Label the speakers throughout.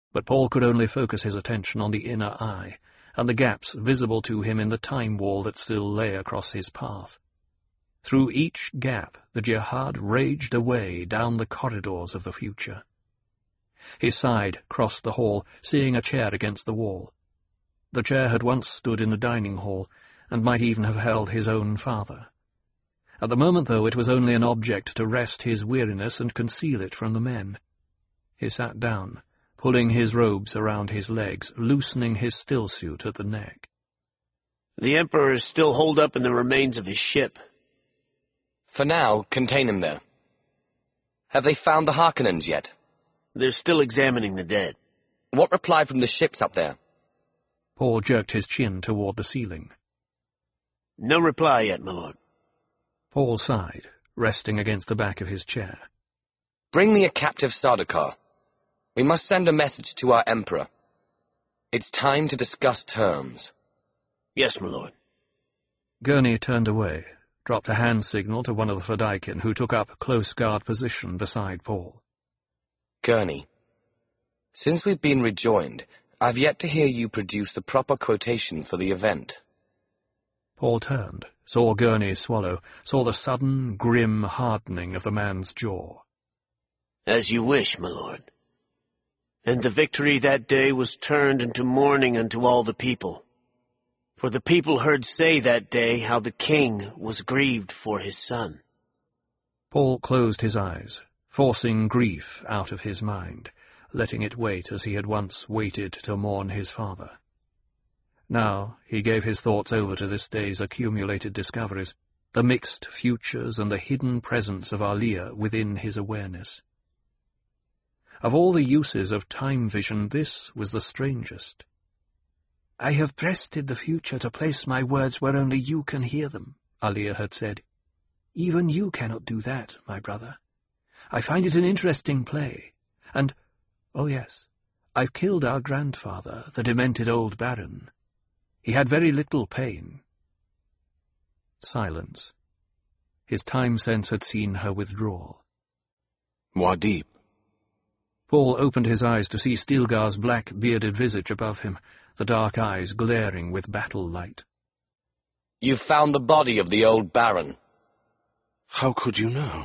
Speaker 1: But Paul could only focus his attention on the inner eye, and the gaps visible to him in the time wall that still lay across his path. Through each gap the jihad raged away down the corridors of the future. His side crossed the hall, seeing a chair against the wall. The chair had once stood in the dining hall, and might even have held his own father. At the moment, though, it was only an object to rest his weariness and conceal it from the men. He sat down, pulling his robes around his legs, loosening his stillsuit at the neck.
Speaker 2: The Emperor is still holed up in the remains of his ship.
Speaker 3: For now, contain him there. Have they found the Harkonnens yet?
Speaker 2: They're still examining the dead.
Speaker 3: What reply from the ships up there?
Speaker 1: Paul jerked his chin toward the ceiling.
Speaker 2: No reply yet, my lord.
Speaker 1: Paul sighed, resting against the back of his chair.
Speaker 3: Bring me a captive Sardaukar. We must send a message to our Emperor. It's time to discuss terms.
Speaker 2: Yes, my lord.
Speaker 1: Gurney turned away, dropped a hand signal to one of the Fedaykin, who took up close guard position beside Paul.
Speaker 3: Gurney, since we've been rejoined, I've yet to hear you produce the proper quotation for the event.
Speaker 1: Paul turned, saw Gurney swallow, saw the sudden, grim hardening of the man's jaw.
Speaker 2: As you wish, my lord. And the victory that day was turned into mourning unto all the people. For the people heard say that day how the king was grieved for his son.
Speaker 1: Paul closed his eyes, forcing grief out of his mind, letting it wait as he had once waited to mourn his father. Now he gave his thoughts over to this day's accumulated discoveries, the mixed futures and the hidden presence of Alia within his awareness. Of all the uses of time vision, this was the strangest. "I have breasted the future to place my words where only you can hear them," Alia had said. "Even you cannot do that, my brother. I find it an interesting play, and, oh yes, I've killed our grandfather, the demented old baron. He had very little pain." Silence. His time sense had seen her withdrawal.
Speaker 4: Muad'Dib.
Speaker 1: Paul opened his eyes to see Stilgar's black, bearded visage above him, the dark eyes glaring with battle light.
Speaker 3: "You've found the body of the old baron."
Speaker 4: How could you know?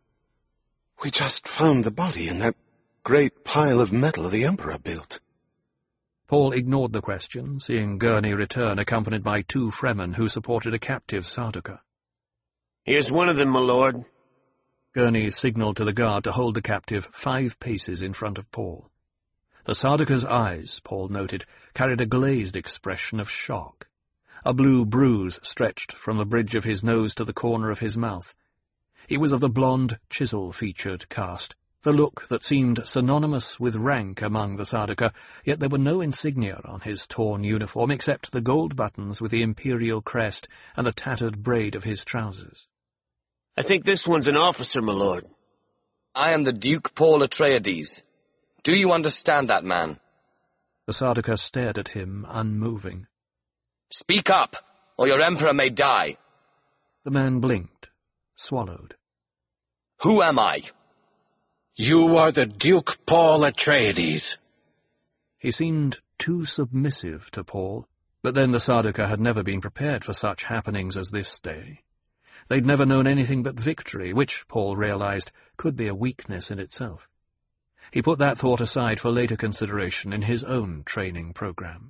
Speaker 4: We just found the body in that great pile of metal the Emperor built.
Speaker 1: Paul ignored the question, seeing Gurney return accompanied by 2 Fremen who supported a captive Sardaukar.
Speaker 2: Here's one of them, my lord.
Speaker 1: Gurney signalled to the guard to hold the captive 5 paces in front of Paul. The Sardaukar's eyes, Paul noted, carried a glazed expression of shock. A blue bruise stretched from the bridge of his nose to the corner of his mouth. He was of the blonde, chisel-featured caste, the look that seemed synonymous with rank among the Sardaukar, yet there were no insignia on his torn uniform except the gold buttons with the imperial crest and the tattered braid of his trousers.
Speaker 2: I think this one's an officer, my lord.
Speaker 3: I am the Duke Paul Atreides. Do you understand that man?
Speaker 1: The Sardaukar stared at him, unmoving.
Speaker 3: Speak up, or your Emperor may die.
Speaker 1: The man blinked, swallowed.
Speaker 3: Who am I?
Speaker 4: You are the Duke Paul Atreides.
Speaker 1: He seemed too submissive to Paul, but then the Sardaukar had never been prepared for such happenings as this day. They'd never known anything but victory, which, Paul realized, could be a weakness in itself. He put that thought aside for later consideration in his own training program.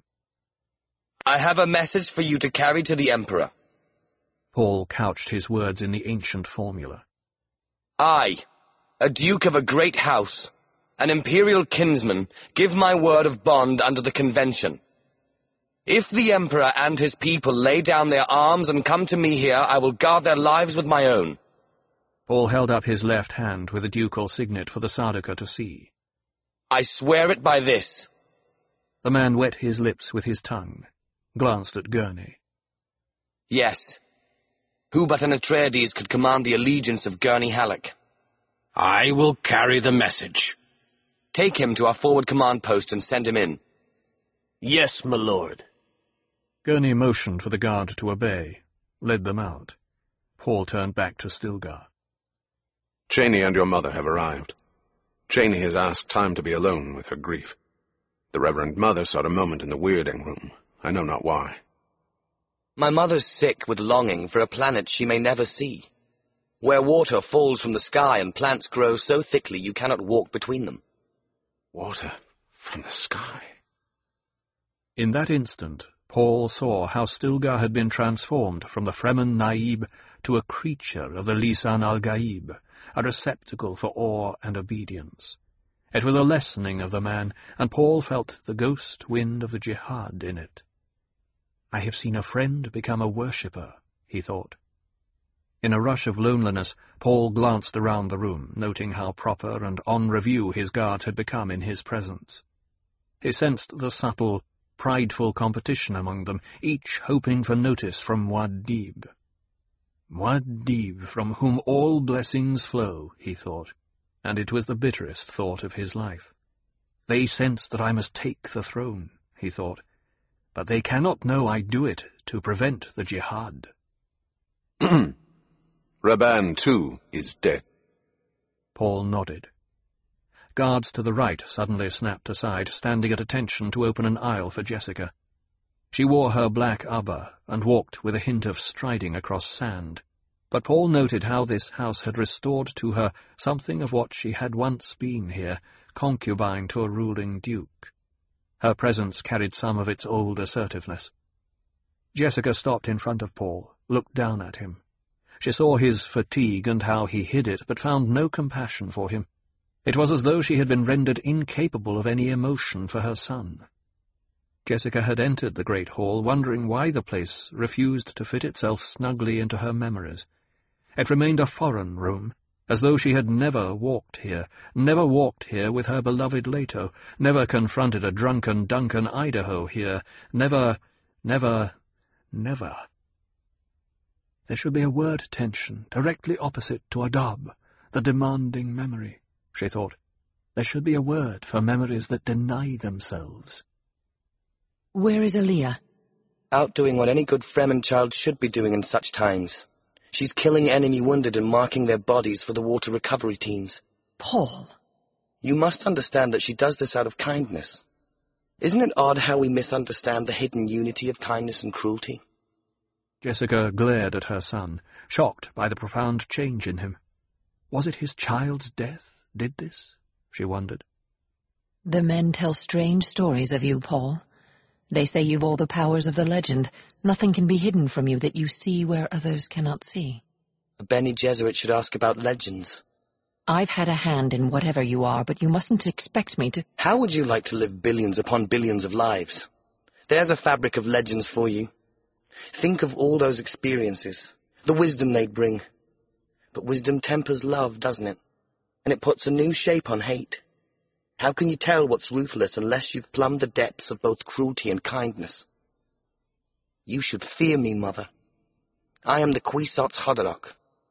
Speaker 3: I have a message for you to carry to the Emperor.
Speaker 1: Paul couched his words in the ancient formula.
Speaker 3: I, a duke of a great house, an imperial kinsman, give my word of bond under the convention. If the Emperor and his people lay down their arms and come to me here, I will guard their lives with my own.
Speaker 1: Paul held up his left hand with a ducal signet for the Sardaukar to see.
Speaker 3: I swear it by this.
Speaker 1: The man wet his lips with his tongue, glanced at Gurney.
Speaker 3: Yes. Who but an Atreides could command the allegiance of Gurney Halleck?
Speaker 4: I will carry the message.
Speaker 3: Take him to our forward command post and send him in.
Speaker 2: Yes, my lord.
Speaker 1: Gurney motioned for the guard to obey, led them out. Paul turned back to Stilgar.
Speaker 4: Chani and your mother have arrived. Chani has asked time to be alone with her grief. The Reverend Mother sought a moment in the weirding room. I know not why.
Speaker 3: My mother's sick with longing for a planet she may never see, where water falls from the sky and plants grow so thickly you cannot walk between them.
Speaker 4: Water from the sky.
Speaker 1: In that instant, Paul saw how Stilgar had been transformed from the Fremen Naib to a creature of the Lisan al-Gaib, a receptacle for awe and obedience. It was a lessening of the man, and Paul felt the ghost wind of the jihad in it. I have seen a friend become a worshipper, he thought. In a rush of loneliness, Paul glanced around the room, noting how proper and on review his guards had become in his presence. He sensed the subtle, prideful competition among them, each hoping for notice from Muad'Dib. Muad'Dib, from whom all blessings flow, he thought, and it was the bitterest thought of his life. They sense that I must take the throne, he thought, but they cannot know I do it to prevent the jihad.
Speaker 4: Rabban, too, is dead.
Speaker 1: Paul nodded. Guards to the right suddenly snapped aside, standing at attention to open an aisle for Jessica. She wore her black abba and walked with a hint of striding across sand, but Paul noted how this house had restored to her something of what she had once been here, concubine to a ruling duke. Her presence carried some of its old assertiveness. Jessica stopped in front of Paul, looked down at him. She saw his fatigue and how he hid it, but found no compassion for him. It was as though she had been rendered incapable of any emotion for her son. Jessica had entered the great hall, wondering why the place refused to fit itself snugly into her memories. It remained a foreign room, as though she had never walked here with her beloved Leto, never confronted a drunken Duncan Idaho here, never. There should be a word tension directly opposite to Adab, the demanding memory, she thought. There should be a word for memories that deny themselves.
Speaker 5: Where is Aaliyah?
Speaker 3: Out doing what any good Fremen child should be doing in such times. She's killing enemy wounded and marking their bodies for the water recovery teams.
Speaker 5: Paul.
Speaker 3: You must understand that she does this out of kindness. Isn't it odd how we misunderstand the hidden unity of kindness and cruelty?
Speaker 1: Jessica glared at her son, shocked by the profound change in him. Was it his child's death did this? She wondered.
Speaker 5: The men tell strange stories of you, Paul. They say you've all the powers of the legend. Nothing can be hidden from you that you see where others cannot see.
Speaker 3: A Bene Gesserit should ask about legends.
Speaker 5: I've had a hand in whatever you are, but you mustn't expect me to—
Speaker 3: How would you like to live billions upon billions of lives? There's a fabric of legends for you. Think of all those experiences, the wisdom they'd bring. But wisdom tempers love, doesn't it? And it puts a new shape on hate. How can you tell what's ruthless unless you've plumbed the depths of both cruelty and kindness? You should fear me, Mother. I am the Kwisatz Haderach.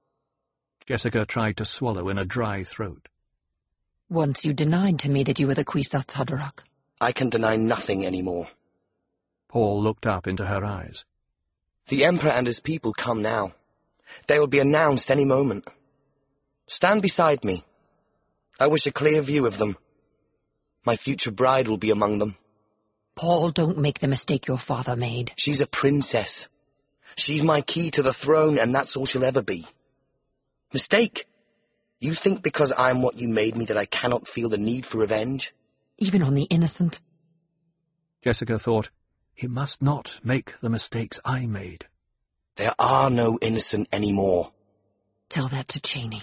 Speaker 1: Jessica tried to swallow in a dry throat.
Speaker 5: Once you denied to me that you were the Kwisatz Haderach.
Speaker 3: I can deny nothing anymore.
Speaker 1: Paul looked up into her eyes.
Speaker 3: The Emperor and his people come now. They will be announced any moment. Stand beside me. I wish a clear view of them. My future bride will be among them.
Speaker 5: Paul, don't make the mistake your father made.
Speaker 3: She's a princess. She's my key to the throne, and that's all she'll ever be. Mistake? You think because I'm what you made me that I cannot feel the need for revenge?
Speaker 5: Even on the innocent?
Speaker 1: Jessica thought, he must not make the mistakes I made.
Speaker 3: There are no innocent anymore.
Speaker 5: Tell that to Cheney.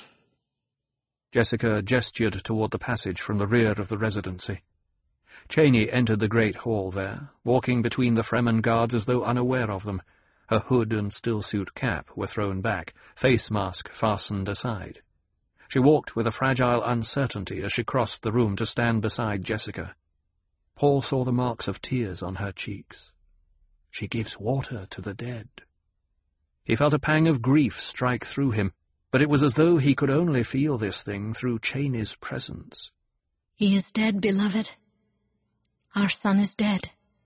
Speaker 1: Jessica gestured toward the passage from the rear of the residency. Cheney entered the great hall there, walking between the Fremen guards as though unaware of them. Her hood and stillsuit cap were thrown back, face mask fastened aside. She walked with a fragile uncertainty as she crossed the room to stand beside Jessica. Paul saw the marks of tears on her cheeks. She gives water to the dead. He felt a pang of grief strike through him, but it was as though he could only feel this thing through Cheney's presence.
Speaker 6: He is dead, beloved. Our son is dead.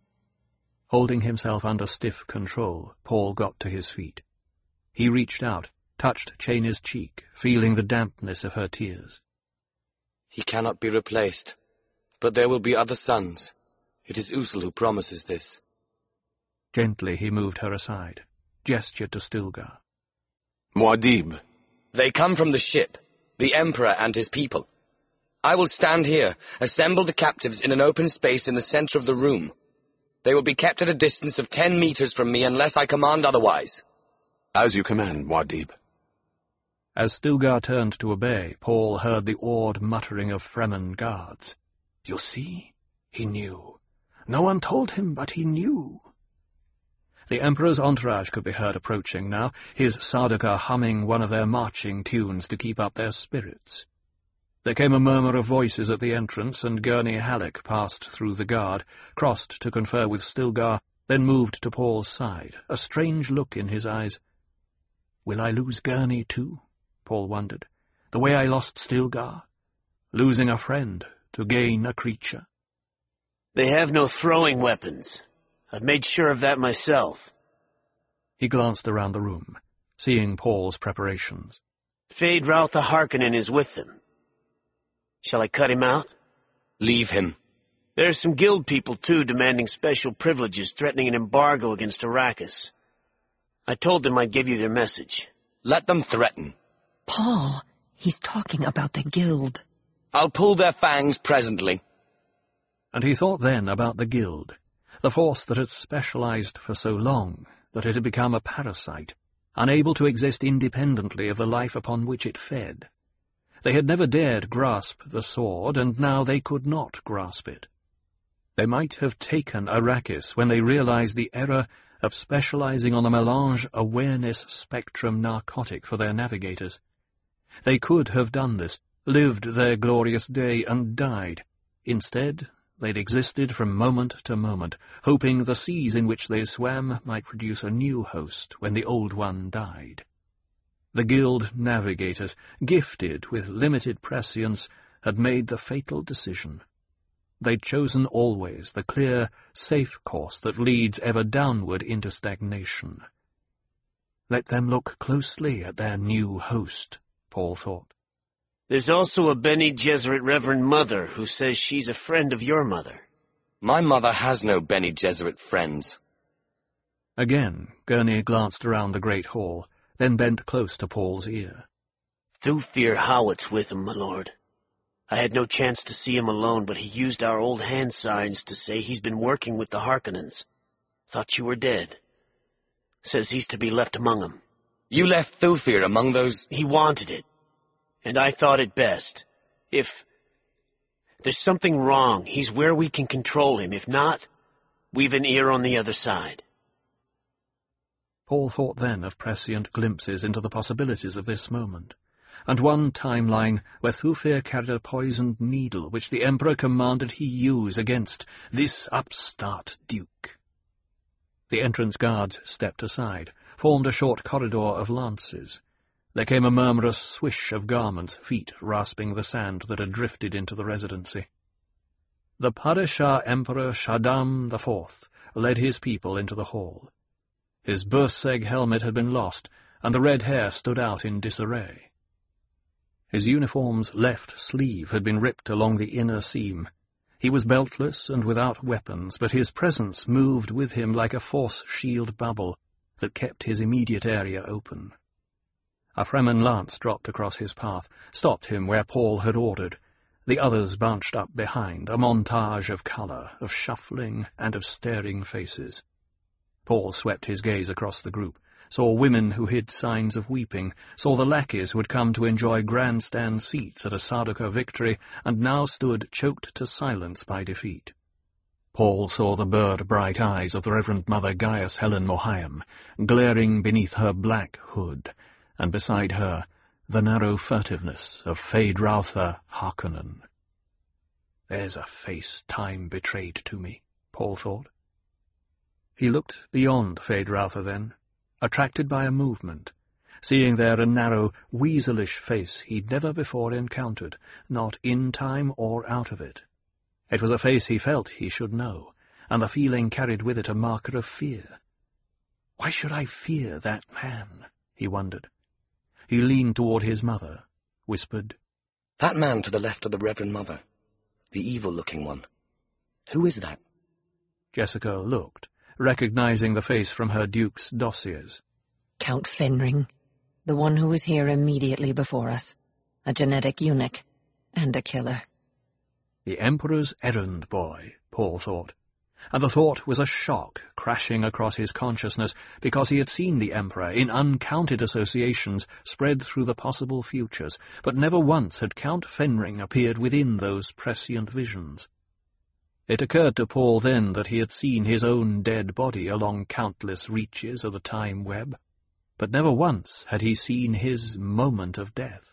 Speaker 1: Holding himself under stiff control, Paul got to his feet. He reached out, touched Cheney's cheek, feeling the dampness of her tears.
Speaker 3: He cannot be replaced, but there will be other sons, It is Usul who promises this.
Speaker 1: Gently he moved her aside, gestured to Stilgar.
Speaker 4: Muad'Dib.
Speaker 3: They come from the ship, the Emperor and his people. I will stand here, assemble the captives in an open space in the center of the room. They will be kept at a distance of 10 meters from me unless I command otherwise.
Speaker 4: As you command, Muad'Dib.
Speaker 1: As Stilgar turned to obey, Paul heard the awed muttering of Fremen guards. You see? He knew. No one told him, but he knew. The Emperor's entourage could be heard approaching now, his Sardaukar humming one of their marching tunes to keep up their spirits. There came a murmur of voices at the entrance, and Gurney Halleck passed through the guard, crossed to confer with Stilgar, then moved to Paul's side, a strange look in his eyes. Will I lose Gurney too? Paul wondered. The way I lost Stilgar? Losing a friend to gain a creature?
Speaker 2: They have no throwing weapons. I've made sure of that myself.
Speaker 1: He glanced around the room, seeing Paul's preparations.
Speaker 2: Feyd-Rautha the Harkonnen is with them. Shall I cut him out?
Speaker 3: Leave him.
Speaker 2: There's some guild people, too, demanding special privileges, threatening an embargo against Arrakis. I told them I'd give you their message.
Speaker 3: Let them threaten.
Speaker 5: Paul, he's talking about the guild.
Speaker 3: I'll pull their fangs presently.
Speaker 1: And he thought then about the guild, the force that had specialized for so long that it had become a parasite, unable to exist independently of the life upon which it fed. They had never dared grasp the sword, and now they could not grasp it. They might have taken Arrakis when they realized the error of specializing on a melange awareness spectrum narcotic for their navigators. They could have done this, lived their glorious day, and died. Instead, they'd existed from moment to moment, hoping the seas in which they swam might produce a new host when the old one died. The guild navigators, gifted with limited prescience, had made the fatal decision. They'd chosen always the clear, safe course that leads ever downward into stagnation. Let them look closely at their new host, Paul thought.
Speaker 2: There's also a Bene Gesserit Reverend Mother who says she's a friend of your mother.
Speaker 3: My mother has no Bene Gesserit friends.
Speaker 1: Again, Gurney glanced around the great hall, then bent close to Paul's ear.
Speaker 2: Thufir Hawat's with him, my lord. I had no chance to see him alone, but he used our old hand signs to say he's been working with the Harkonnens. Thought you were dead. Says he's to be left among them.
Speaker 3: You left Thufir among those...
Speaker 2: He wanted it, and I thought it best. If there's something wrong, he's where we can control him. If not, we've an ear on the other side.
Speaker 1: Paul thought then of prescient glimpses into the possibilities of this moment, and one timeline where Thufir carried a poisoned needle which the Emperor commanded he use against this upstart duke. The entrance guards stepped aside, formed a short corridor of lances. There came a murmurous swish of garments, feet rasping the sand that had drifted into the residency. The Padishah Emperor Shaddam IV led his people into the hall. His Burseg helmet had been lost, and the red hair stood out in disarray. His uniform's left sleeve had been ripped along the inner seam. He was beltless and without weapons, but his presence moved with him like a force shield bubble that kept his immediate area open. A Fremen lance dropped across his path, stopped him where Paul had ordered. The others bunched up behind, a montage of colour, of shuffling, and of staring faces. Paul swept his gaze across the group, saw women who hid signs of weeping, saw the lackeys who had come to enjoy grandstand seats at a Sardaukar victory, and now stood choked to silence by defeat. Paul saw the bird-bright eyes of the Reverend Mother Gaius Helen Mohiam, glaring beneath her black hood, and beside her the narrow furtiveness of Feyd-Rautha Harkonnen. There's a face time betrayed to me, Paul thought. He looked beyond Feyd-Rautha then, attracted by a movement, seeing there a narrow, weaselish face he'd never before encountered, not in time or out of it. It was a face he felt he should know, and the feeling carried with it a marker of fear. Why should I fear that man? He wondered. He leaned toward his mother, whispered,
Speaker 3: That man to the left of the Reverend Mother, the evil-looking one. Who is that?
Speaker 1: Jessica looked, recognizing the face from her duke's dossiers.
Speaker 5: Count Fenring, the one who was here immediately before us. A genetic eunuch, and a killer.
Speaker 1: The Emperor's errand boy, Paul thought. And the thought was a shock crashing across his consciousness because he had seen the Emperor in uncounted associations spread through the possible futures, but never once had Count Fenring appeared within those prescient visions. It occurred to Paul then that he had seen his own dead body along countless reaches of the time web, but never once had he seen his moment of death.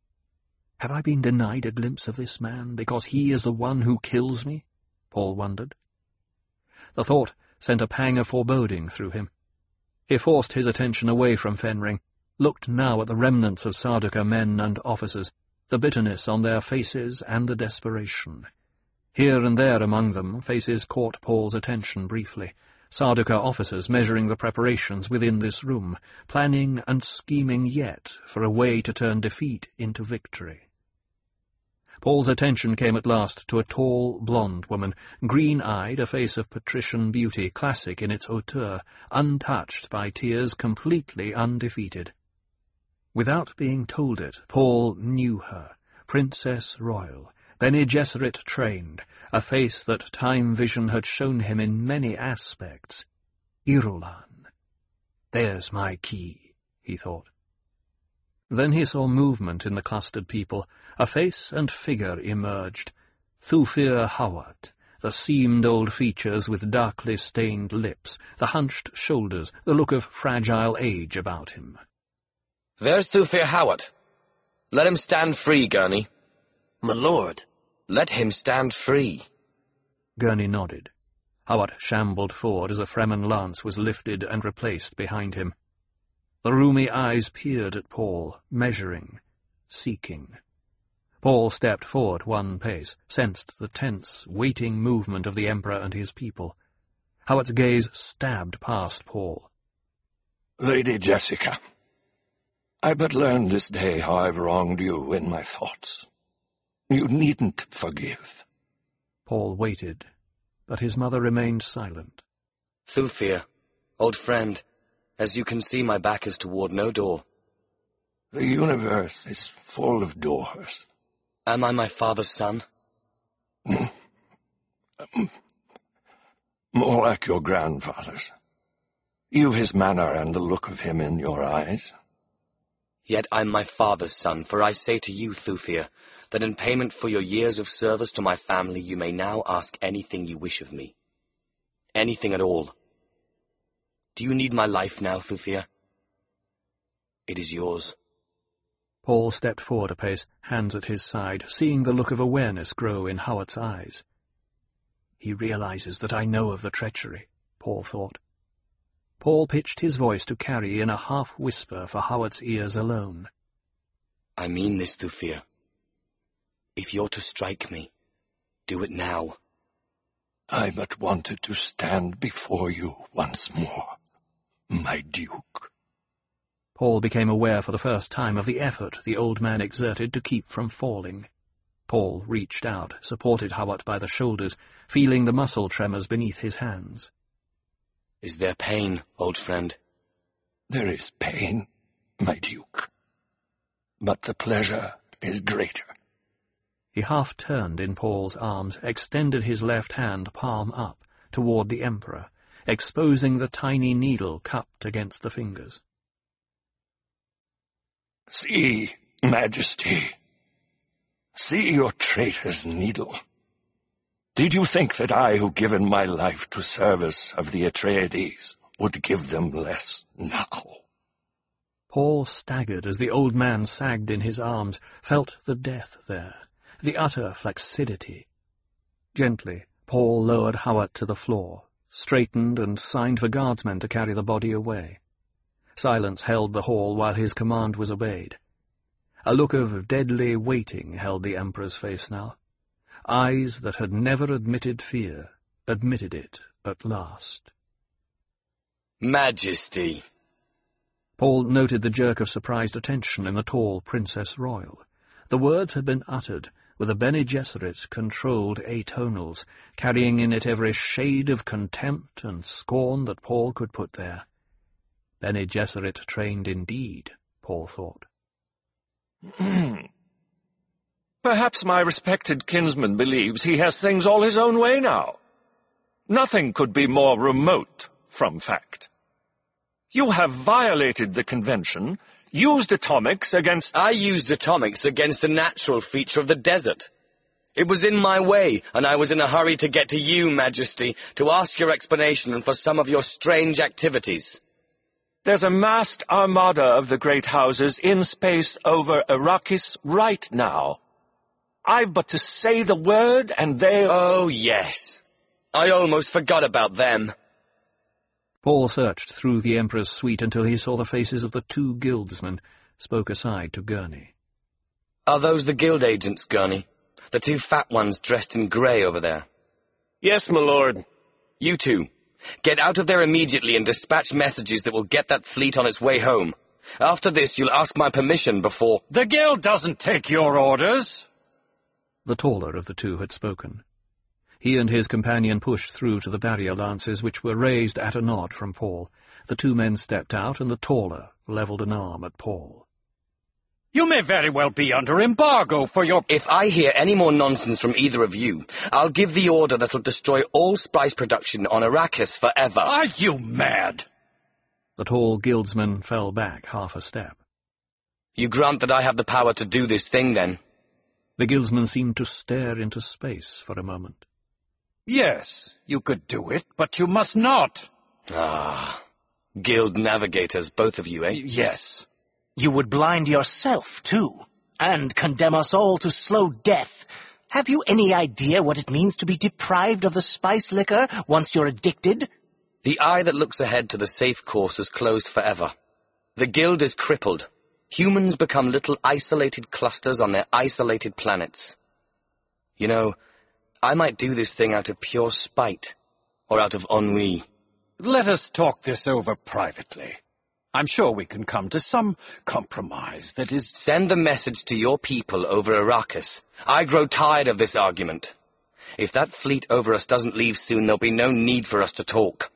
Speaker 1: Have I been denied a glimpse of this man because he is the one who kills me? Paul wondered. The thought sent a pang of foreboding through him. He forced his attention away from Fenring, looked now at the remnants of Sardaukar men and officers, the bitterness on their faces and the desperation. Here and there among them, faces caught Paul's attention briefly. Sardaukar officers measuring the preparations within this room, planning and scheming yet for a way to turn defeat into victory. Paul's attention came at last to a tall, blonde woman, green-eyed, a face of patrician beauty, classic in its hauteur, untouched by tears, completely undefeated. Without being told it, Paul knew her, Princess Royal, Bene Gesserit trained, a face that time vision had shown him in many aspects. Irulan. There's my key, he thought. Then he saw movement in the clustered people. A face and figure emerged. Thufir Hawat, the seamed old features with darkly stained lips, the hunched shoulders, the look of fragile age about him.
Speaker 3: There's Thufir Hawat. Let him stand free, Gurney.
Speaker 2: My lord.
Speaker 3: Let him stand free.
Speaker 1: Gurney nodded. Hawat shambled forward as a Fremen lance was lifted and replaced behind him. The rheumy eyes peered at Paul, measuring, seeking. Paul stepped forward one pace, sensed the tense, waiting movement of the Emperor and his people. Hawat's gaze stabbed past Paul.
Speaker 7: Lady Jessica, I but learned this day how I've wronged you in my thoughts. You needn't forgive.
Speaker 1: Paul waited, but his mother remained silent.
Speaker 3: Thufir, old friend, as you can see, my back is toward no door.
Speaker 7: The universe is full of doors.
Speaker 3: Am I my father's son?
Speaker 7: More like your grandfather's. You've his manner and the look of him in your eyes.
Speaker 3: Yet I'm my father's son, for I say to you, Thufir, that in payment for your years of service to my family you may now ask anything you wish of me. Anything at all. Do you need my life now, Thufir? It is yours.
Speaker 1: Paul stepped forward a pace, hands at his side, seeing the look of awareness grow in Hawat's eyes. He realizes that I know of the treachery, Paul thought. Paul pitched his voice to carry in a half-whisper for Hawat's ears alone.
Speaker 3: I mean this, Thufir. If you're to strike me, do it now.
Speaker 7: I but wanted to stand before you once more, my duke.
Speaker 1: Paul became aware for the first time of the effort the old man exerted to keep from falling. Paul reached out, supported Hawat by the shoulders, feeling the muscle tremors beneath his hands.
Speaker 3: Is there pain, old friend?
Speaker 7: There is pain, my duke. But the pleasure is greater.
Speaker 1: He half-turned in Paul's arms, extended his left hand palm up toward the Emperor, exposing the tiny needle cupped against the fingers.
Speaker 7: See, Majesty. See your traitor's needle. Did you think that I, who given my life to service of the Atreides, would give them less now?
Speaker 1: Paul staggered as the old man sagged in his arms, felt the death there, the utter flaccidity. Gently, Paul lowered Hawat to the floor, straightened and signed for guardsmen to carry the body away. Silence held the hall while his command was obeyed. A look of deadly waiting held the Emperor's face now. Eyes that had never admitted fear, admitted it at last.
Speaker 3: Majesty!
Speaker 1: Paul noted the jerk of surprised attention in the tall Princess Royal. The words had been uttered, with a Bene Gesserit controlled atonals, carrying in it every shade of contempt and scorn that Paul could put there. Bene Gesserit trained indeed, Paul thought.
Speaker 7: Perhaps my respected kinsman believes he has things all his own way now. Nothing could be more remote from fact. You have violated the convention, used atomics against—
Speaker 3: I used atomics against a natural feature of the desert. It was in my way, and I was in a hurry to get to you, Majesty, to ask your explanation for some of your strange activities.
Speaker 7: There's a massed armada of the great houses in space over Arrakis right now. I've but to say the word, and they'll—
Speaker 3: Oh, yes. I almost forgot about them.
Speaker 1: Paul searched through the Emperor's suite until he saw the faces of the 2 guildsmen, spoke aside to Gurney.
Speaker 3: Are those the guild agents, Gurney? The 2 fat ones dressed in grey over there?
Speaker 2: Yes, my lord.
Speaker 3: You 2. Get out of there immediately and dispatch messages that will get that fleet on its way home. After this, you'll ask my permission before—
Speaker 8: The guild doesn't take your orders.
Speaker 1: The taller of the 2 had spoken. He and his companion pushed through to the barrier lances, which were raised at a nod from Paul. The 2 men stepped out, and the taller levelled an arm at Paul.
Speaker 8: You may very well be under embargo for your—
Speaker 3: If I hear any more nonsense from either of you, I'll give the order that'll destroy all spice production on Arrakis forever.
Speaker 8: Are you mad?
Speaker 1: The tall guildsman fell back half a step.
Speaker 3: You grant that I have the power to do this thing, then?
Speaker 1: The guildsman seemed to stare into space for a moment.
Speaker 8: Yes, you could do it, but you must not.
Speaker 3: Ah, guild navigators, both of you, eh?
Speaker 8: Yes.
Speaker 9: You would blind yourself, too, and condemn us all to slow death. Have you any idea what it means to be deprived of the spice liquor once you're addicted?
Speaker 3: The eye that looks ahead to the safe course is closed forever. The guild is crippled. Humans become little isolated clusters on their isolated planets. You know, I might do this thing out of pure spite, or out of ennui.
Speaker 8: Let us talk this over privately. I'm sure we can come to some compromise that is—
Speaker 3: Send the message to your people over Arrakis. I grow tired of this argument. If that fleet over us doesn't leave soon, there'll be no need for us to talk.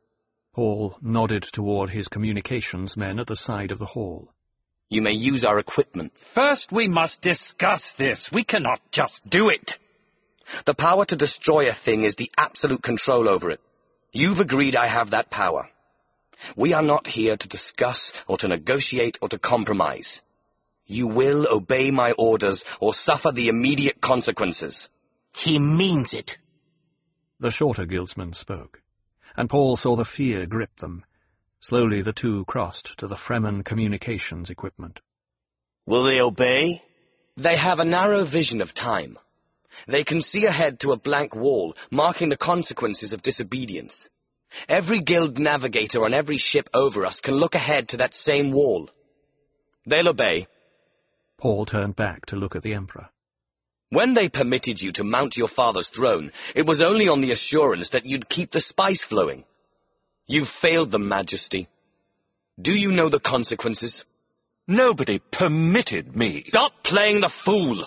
Speaker 1: Paul nodded toward his communications men at the side of the hall.
Speaker 3: You may use our equipment.
Speaker 8: First we must discuss this. We cannot just—
Speaker 3: Do it! The power to destroy a thing is the absolute control over it. You've agreed I have that power. We are not here to discuss or to negotiate or to compromise. You will obey my orders or suffer the immediate consequences.
Speaker 9: He means it.
Speaker 1: The shorter guildsman spoke, and Paul saw the fear grip them. Slowly the 2 crossed to the Fremen communications equipment.
Speaker 2: Will they obey?
Speaker 3: They have a narrow vision of time. They can see ahead to a blank wall, marking the consequences of disobedience. Every guild navigator on every ship over us can look ahead to that same wall. They'll obey.
Speaker 1: Paul turned back to look at the Emperor.
Speaker 3: When they permitted you to mount your father's throne, it was only on the assurance that you'd keep the spice flowing. You've failed them, Majesty. Do you know the consequences?
Speaker 7: Nobody permitted me—
Speaker 3: Stop playing the fool!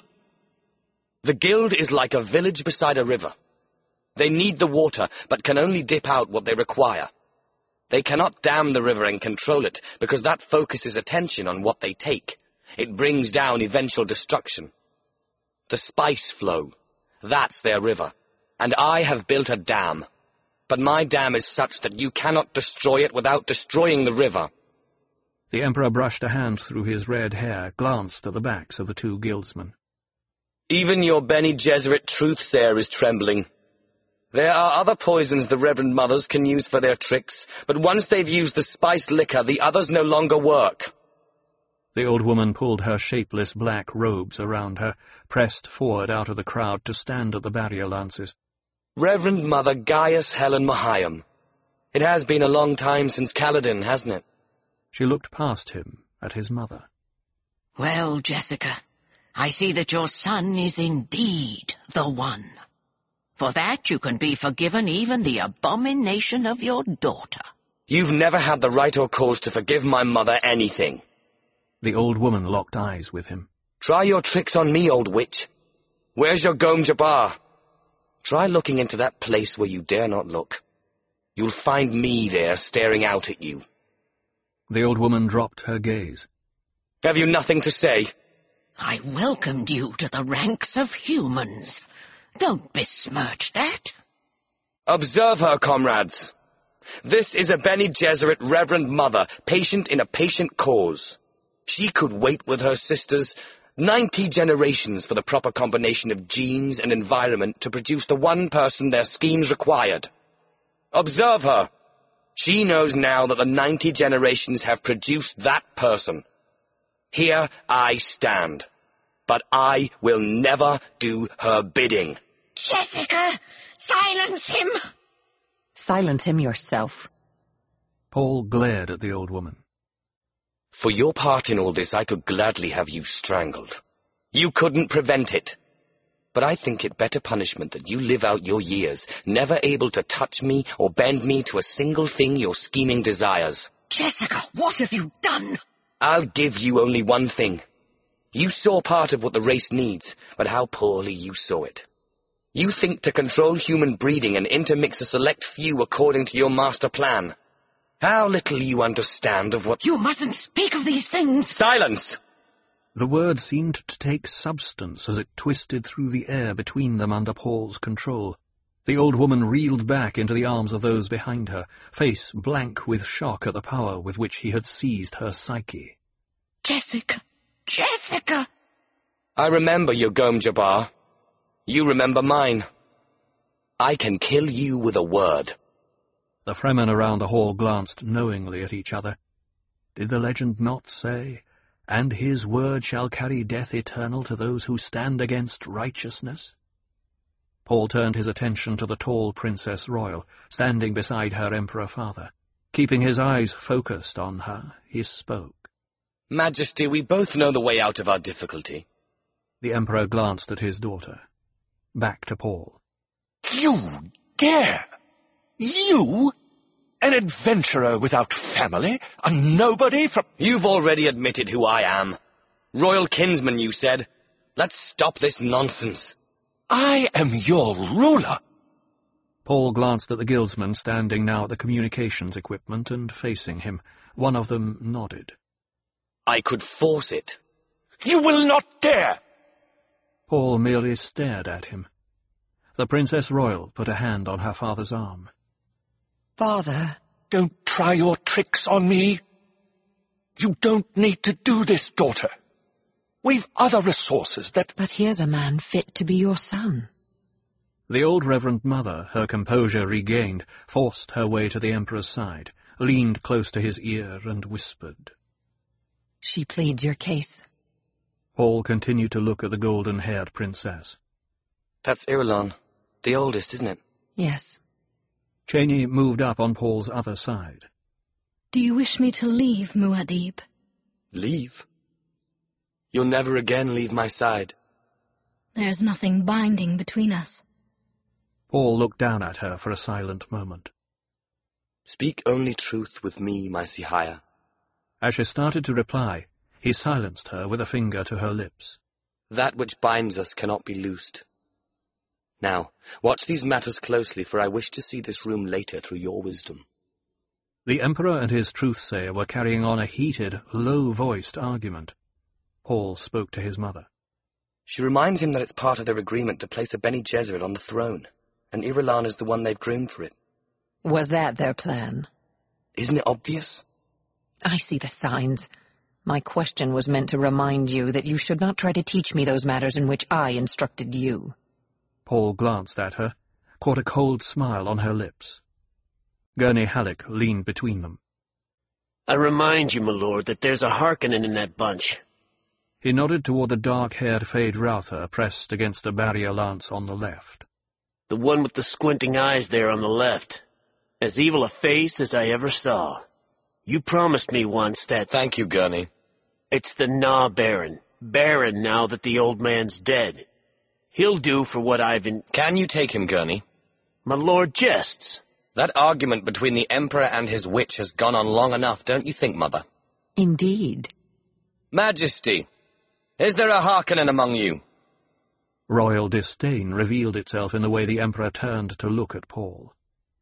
Speaker 3: The guild is like a village beside a river. They need the water, but can only dip out what they require. They cannot dam the river and control it, because that focuses attention on what they take. It brings down eventual destruction. The spice flow, that's their river, and I have built a dam. But my dam is such that you cannot destroy it without destroying the river.
Speaker 1: The Emperor brushed a hand through his red hair, glanced at the backs of the 2 guildsmen.
Speaker 3: Even your Bene Gesserit truthsayer is trembling. There are other poisons the Reverend Mothers can use for their tricks, but once they've used the spiced liquor, the others no longer work.
Speaker 1: The old woman pulled her shapeless black robes around her, pressed forward out of the crowd to stand at the barrier lances.
Speaker 3: Reverend Mother Gaius Helen Mahayam. It has been a long time since Kaladin, hasn't it?
Speaker 1: She looked past him at his mother.
Speaker 10: Well, Jessica, I see that your son is indeed the one. For that you can be forgiven even the abomination of your daughter.
Speaker 3: You've never had the right or cause to forgive my mother anything.
Speaker 1: The old woman locked eyes with him.
Speaker 3: Try your tricks on me, old witch. Where's your Gom Jabbar? Try looking into that place where you dare not look. You'll find me there staring out at you.
Speaker 1: The old woman dropped her gaze.
Speaker 3: Have you nothing to say?
Speaker 10: I welcomed you to the ranks of humans. Don't besmirch that.
Speaker 3: Observe her, comrades. This is a Bene Gesserit Reverend Mother, patient in a patient cause. She could wait with her sisters 90 generations for the proper combination of genes and environment to produce the one person their schemes required. Observe her. She knows now that the 90 generations have produced that person. Here I stand. But I will never do her bidding.
Speaker 10: Jessica, silence him!
Speaker 5: Silence him yourself.
Speaker 1: Paul glared at the old woman.
Speaker 3: For your part in all this, I could gladly have you strangled. You couldn't prevent it. But I think it better punishment that you live out your years, never able to touch me or bend me to a single thing your scheming desires.
Speaker 10: Jessica, what have you done?
Speaker 3: I'll give you only one thing. You saw part of what the race needs, but how poorly you saw it. You think to control human breeding and intermix a select few according to your master plan. How little you understand of what—
Speaker 10: You mustn't speak of these things!
Speaker 3: Silence!
Speaker 1: The word seemed to take substance as it twisted through the air between them under Paul's control. The old woman reeled back into the arms of those behind her, face blank with shock at the power with which he had seized her psyche.
Speaker 10: Jessica! Jessica!
Speaker 3: I remember your Gom Jabbar. You remember mine. I can kill you with a word.
Speaker 1: The Fremen around the hall glanced knowingly at each other. Did the legend not say, "And his word shall carry death eternal to those who stand against righteousness"? Paul turned his attention to the tall Princess Royal, standing beside her Emperor father. Keeping his eyes focused on her, he spoke.
Speaker 3: Majesty, we both know the way out of our difficulty.
Speaker 1: The Emperor glanced at his daughter. Back to Paul.
Speaker 7: You dare! You? An adventurer without family? A nobody from—
Speaker 3: You've already admitted who I am. Royal kinsman, you said. Let's stop this nonsense.
Speaker 7: I am your ruler.
Speaker 1: Paul glanced at the guildsmen standing now at the communications equipment and facing him. One of them nodded.
Speaker 3: I could force it.
Speaker 7: You will not dare!
Speaker 1: Paul merely stared at him. The Princess Royal put a hand on her father's arm.
Speaker 5: Father.
Speaker 7: Don't try your tricks on me. You don't need to do this, daughter. We've other resources that—
Speaker 5: But here's a man fit to be your son.
Speaker 1: The old Reverend Mother, her composure regained, forced her way to the Emperor's side, leaned close to his ear and whispered.
Speaker 5: She pleads your case.
Speaker 1: Paul continued to look at the golden-haired princess.
Speaker 3: That's Irulan, the oldest, isn't it?
Speaker 5: Yes.
Speaker 1: Chani moved up on Paul's other side.
Speaker 6: Do you wish me to leave, Muad'Dib?
Speaker 3: Leave? You'll never again leave my side.
Speaker 6: There's nothing binding between us.
Speaker 1: Paul looked down at her for a silent moment.
Speaker 3: Speak only truth with me, my Sihaya.
Speaker 1: As she started to reply, he silenced her with a finger to her lips.
Speaker 3: That which binds us cannot be loosed. Now, watch these matters closely, for I wish to see this room later through your wisdom.
Speaker 1: The Emperor and his truthsayer were carrying on a heated, low-voiced argument. Paul spoke to his mother.
Speaker 3: She reminds him that it's part of their agreement to place a Bene Gesserit on the throne, and Irulan is the one they've groomed for it.
Speaker 5: Was that their plan?
Speaker 3: Isn't it obvious?
Speaker 5: I see the signs. My question was meant to remind you that you should not try to teach me those matters in which I instructed you.
Speaker 1: Paul glanced at her, caught a cold smile on her lips. Gurney Halleck leaned between them.
Speaker 2: I remind you, my lord, that there's a Harkonnen in that bunch.
Speaker 1: He nodded toward the dark-haired Feyd-Rautha pressed against a barrier lance on the left.
Speaker 2: The one with the squinting eyes there on the left. As evil a face as I ever saw. You promised me once that—
Speaker 3: Thank you, Gurney.
Speaker 2: It's the Na Baron. Baron now that the old man's dead. He'll do for what I've in—
Speaker 3: Can you take him, Gurney?
Speaker 2: My lord jests.
Speaker 3: That argument between the Emperor and his witch has gone on long enough, don't you think, Mother?
Speaker 5: Indeed.
Speaker 3: Majesty, is there a Harkonnen among you?
Speaker 1: Royal disdain revealed itself in the way the Emperor turned to look at Paul.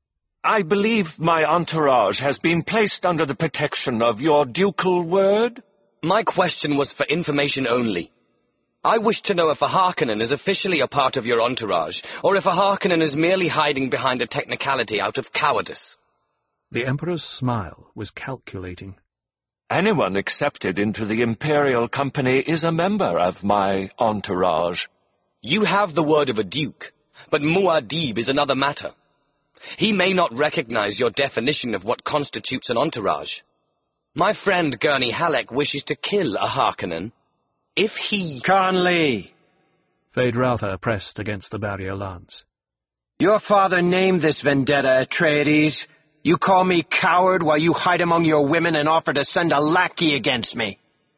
Speaker 7: I believe my entourage has been placed under the protection of your ducal word?
Speaker 3: My question was for information only. I wish to know if a Harkonnen is officially a part of your entourage, or if a Harkonnen is merely hiding behind a technicality out of cowardice.
Speaker 1: The Emperor's smile was calculating.
Speaker 7: Anyone accepted into the Imperial Company is a member of my entourage.
Speaker 3: You have the word of a duke, but Muad'Dib is another matter. He may not recognize your definition of what constitutes an entourage. My friend Gurney Halleck wishes to kill a Harkonnen. If he...
Speaker 11: Conley!
Speaker 1: Feyd-Rautha pressed against the barrier lance.
Speaker 11: Your father named this vendetta, Atreides. You call me coward while you hide among your women and offer to send a lackey against me.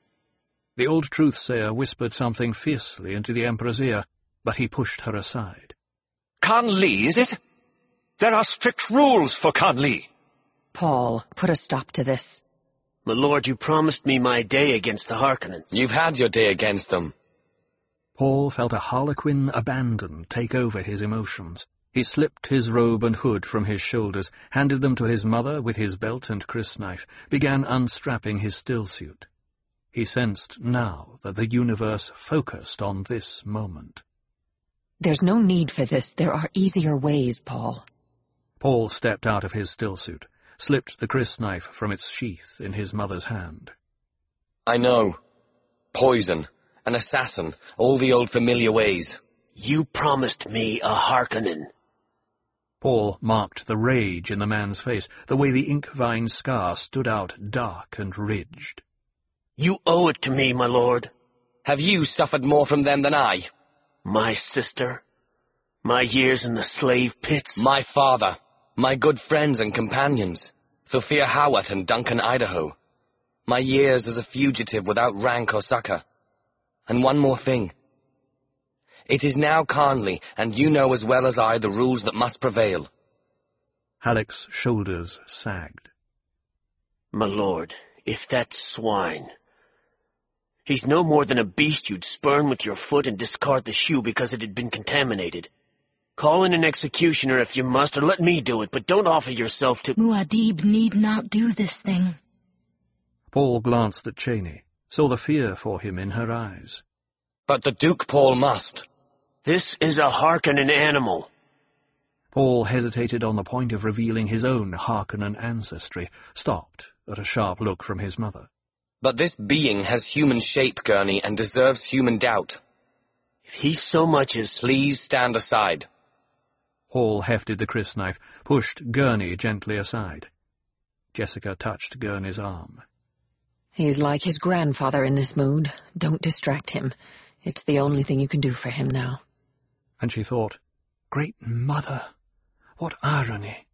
Speaker 1: The old truth-sayer whispered something fiercely into the Emperor's ear, but he pushed her aside.
Speaker 7: Conley, is it? There are strict rules for Conley.
Speaker 5: Paul, put a stop to this.
Speaker 2: My lord, you promised me my day against the Harkonnens.
Speaker 3: You've had your day against them.
Speaker 1: Paul felt a harlequin abandon take over his emotions. He slipped his robe and hood from his shoulders, handed them to his mother with his belt and crysknife, began unstrapping his stillsuit. He sensed now that the universe focused on this moment.
Speaker 5: There's no need for this. There are easier ways, Paul.
Speaker 1: Paul stepped out of his stillsuit, slipped the crysknife from its sheath in his mother's hand.
Speaker 3: I know. Poison, an assassin, all the old familiar ways.
Speaker 2: You promised me a Harkonnen.
Speaker 1: Paul marked the rage in the man's face, the way the ink-vine scar stood out dark and ridged.
Speaker 2: You owe it to me, my lord.
Speaker 3: Have you suffered more from them than I?
Speaker 2: My sister? My years in the slave pits?
Speaker 3: My father. My good friends and companions. Thufir Hawat and Duncan Idaho. My years as a fugitive without rank or succor. And one more thing. It is now Conley, and you know as well as I the rules that must prevail.
Speaker 1: Halleck's shoulders sagged.
Speaker 2: My lord, if that swine... He's no more than a beast you'd spurn with your foot and discard the shoe because it had been contaminated. Call in an executioner if you must, or let me do it, but don't offer yourself to...
Speaker 6: Muad'Dib need not do this thing.
Speaker 1: Paul glanced at Chani, saw the fear for him in her eyes.
Speaker 3: But the Duke Paul must.
Speaker 2: This is a Harkonnen animal.
Speaker 1: Paul hesitated on the point of revealing his own Harkonnen ancestry, stopped at a sharp look from his mother.
Speaker 3: But this being has human shape, Gurney, and deserves human doubt.
Speaker 2: If he so much as...
Speaker 3: Please stand aside.
Speaker 1: Paul hefted the crysknife, pushed Gurney gently aside. Jessica touched Gurney's arm.
Speaker 5: He's like his grandfather in this mood. Don't distract him. It's the only thing you can do for him now.
Speaker 1: And she thought, Great Mother, what irony.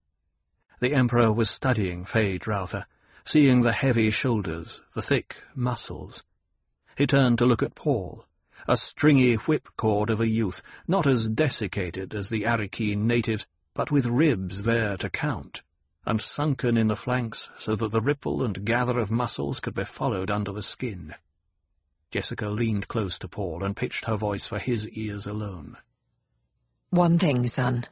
Speaker 1: The Emperor was studying Feyd-Rautha, seeing the heavy shoulders, the thick muscles. He turned to look at Paul, a stringy whipcord of a youth, not as desiccated as the Arrakeen natives, but with ribs there to count, and sunken in the flanks so that the ripple and gather of muscles could be followed under the skin. Jessica leaned close to Paul and pitched her voice for his ears alone.
Speaker 5: One thing, son.